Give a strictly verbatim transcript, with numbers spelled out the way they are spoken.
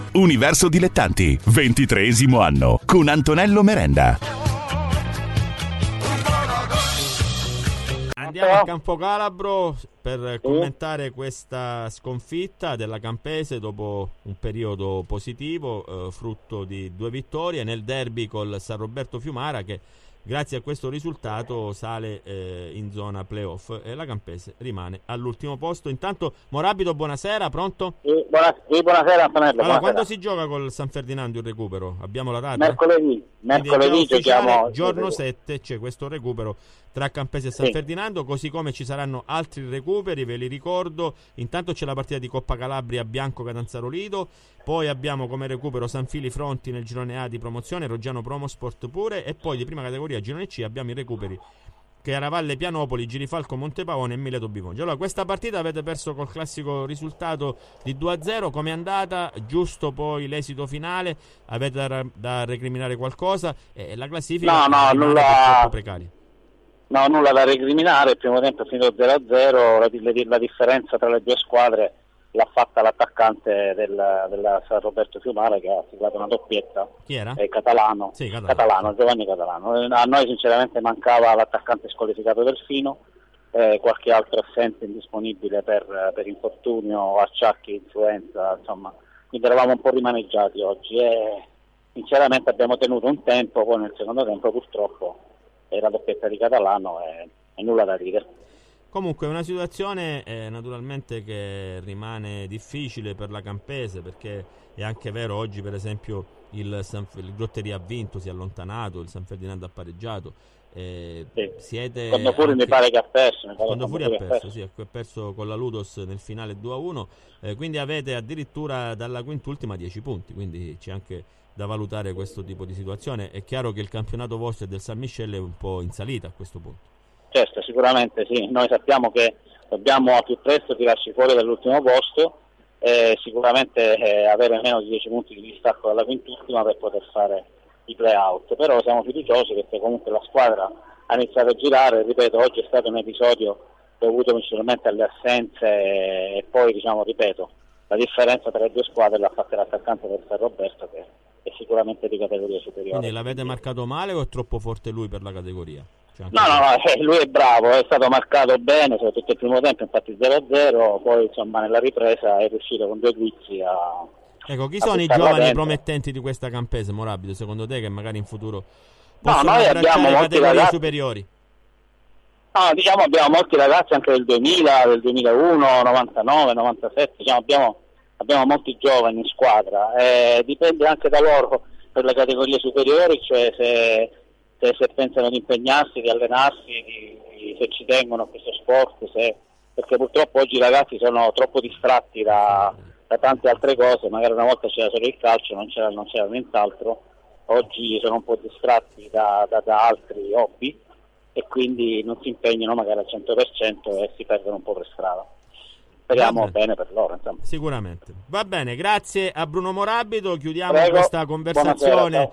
Universo Dilettanti, ventitreesimo anno, con Antonello Merenda. Andiamo a Campocalabro per commentare questa sconfitta della Campese dopo un periodo positivo, eh, frutto di due vittorie nel derby col San Roberto Fiumara, che grazie a questo risultato sale eh, in zona playoff e la Campese rimane all'ultimo posto. Intanto Morabito, buonasera, pronto? Sì, buona, sì, buonasera Antonello. Allora, buonasera. quando si gioca col San Ferdinando il recupero? Abbiamo la data? Mercoledì, mercoledì giochiamo. Giorno sette c'è questo recupero tra Campese e San sì. Ferdinando, così come ci saranno altri recuperi, ve li ricordo. Intanto c'è la partita di Coppa Calabria Bianco Catanzaro Lido, poi abbiamo come recupero San Fili Fronti nel girone A di promozione, Roggiano Promosport pure, e poi di prima categoria girone C abbiamo i recuperi Chiaravalle Pianopoli, Girifalco Montepaone e Mileto Bivongi. Allora, questa partita avete perso col classico risultato di due a zero, com'è andata? Giusto poi l'esito finale? Avete da, da recriminare qualcosa? E la classifica no, no, nulla, troppo precaria. No, nulla da recriminare. Il primo tempo è finito zero a zero, la, la, la differenza tra le due squadre l'ha fatta l'attaccante del, della San Roberto Fiumara, che ha siglato una doppietta. Chi era? È Catalano, sì, Catalano. Catalano, Giovanni Catalano. A noi sinceramente mancava l'attaccante squalificato Delfino, eh, qualche altro assente indisponibile per, per infortunio, acciacchi, influenza, insomma, quindi eravamo un po' rimaneggiati oggi e sinceramente abbiamo tenuto un tempo, poi nel secondo tempo purtroppo era doppietta di Catalano e, e nulla da dire. Comunque è una situazione eh, naturalmente che rimane difficile per la Campese, perché è anche vero oggi per esempio il, San, il Grotteria ha vinto, si è allontanato, il San Ferdinando ha pareggiato. Eh, sì. Siete quando Fury anche... mi pare che ha perso. Quando Fury ha perso, perso. Sì, ha perso con la Ludos nel finale due a uno, eh, quindi avete addirittura dalla quintultima dieci punti, quindi c'è anche da valutare questo tipo di situazione. È chiaro che il campionato vostro e del San Michele è un po' in salita a questo punto. Certo, sicuramente sì, noi sappiamo che dobbiamo a più presto tirarci fuori dall'ultimo posto e sicuramente eh, avere meno di dieci punti di distacco dalla quintultima per poter fare i play-out, però siamo fiduciosi perché comunque la squadra ha iniziato a girare. Ripeto, oggi è stato un episodio dovuto principalmente alle assenze e poi, diciamo, ripeto, la differenza tra le due squadre l'ha fatta l'attaccante del San Roberto, che è sicuramente di categoria superiore. Quindi l'avete marcato male o è troppo forte lui per la categoria? Cioè no, no, no, eh, lui è bravo, è stato marcato bene, soprattutto il primo tempo, infatti zero a zero, poi insomma nella ripresa è riuscito con due guizzi a... Ecco, chi sono i giovani dentro. promettenti di questa Campese, Morabito, secondo te, che magari in futuro possono no, noi abbracciare categorie ragazzi... superiori? No, diciamo abbiamo molti ragazzi anche del duemila, del duemilauno, novantanove, novantasette, diciamo abbiamo, abbiamo molti giovani in squadra, eh, dipende anche da loro per le categorie superiori, cioè se... Se, se pensano di impegnarsi, di allenarsi, di, di, se ci tengono a questo sport, se, perché purtroppo oggi i ragazzi sono troppo distratti da, da tante altre cose. Magari una volta c'era solo il calcio, non c'era, non c'era nient'altro, oggi sono un po' distratti da, da, da altri hobby e quindi non si impegnano magari al cento per cento e si perdono un po' per strada. Speriamo bene. bene per loro, insomma. Sicuramente. Va bene, grazie a Bruno Morabito, chiudiamo Prego. questa conversazione. Buonasera,